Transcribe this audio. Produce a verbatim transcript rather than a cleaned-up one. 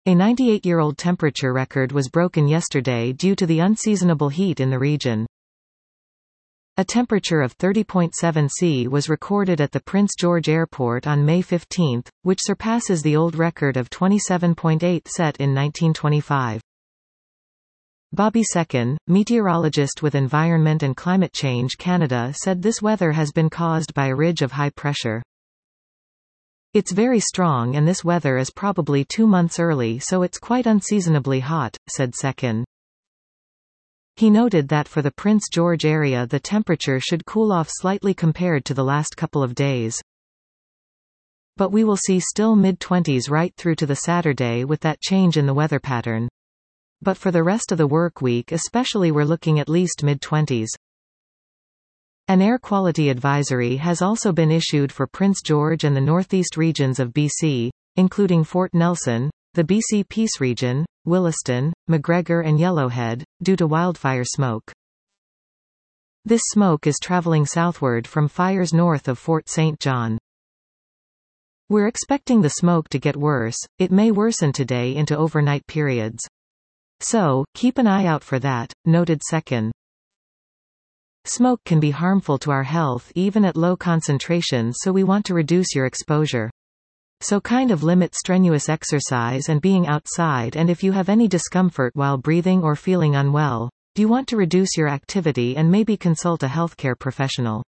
A ninety-eight-year-old temperature record was broken yesterday due to the unseasonable heat in the region. A temperature of thirty point seven Celsius was recorded at the Prince George Airport on May fifteenth, which surpasses the old record of twenty-seven point eight set in nineteen twenty-five. Bobby Second, meteorologist with Environment and Climate Change Canada, said this weather has been caused by a ridge of high pressure. It's very strong and this weather is probably two months early, so it's quite unseasonably hot, said Second. He noted that for the Prince George area the temperature should cool off slightly compared to the last couple of days. But we will see still mid-twenties right through to the Saturday with that change in the weather pattern. But for the rest of the work week especially we're looking at least mid-twenties. An air quality advisory has also been issued for Prince George and the northeast regions of B C, including Fort Nelson, the B C Peace Region, Williston, McGregor and Yellowhead, due to wildfire smoke. This smoke is traveling southward from fires north of Fort Saint John. We're expecting the smoke to get worse. It may worsen today into overnight periods. So, keep an eye out for that, noted Second. Smoke can be harmful to our health even at low concentrations, so we want to reduce your exposure. So kind of limit strenuous exercise and being outside, and if you have any discomfort while breathing or feeling unwell, you want to reduce your activity and maybe consult a healthcare professional.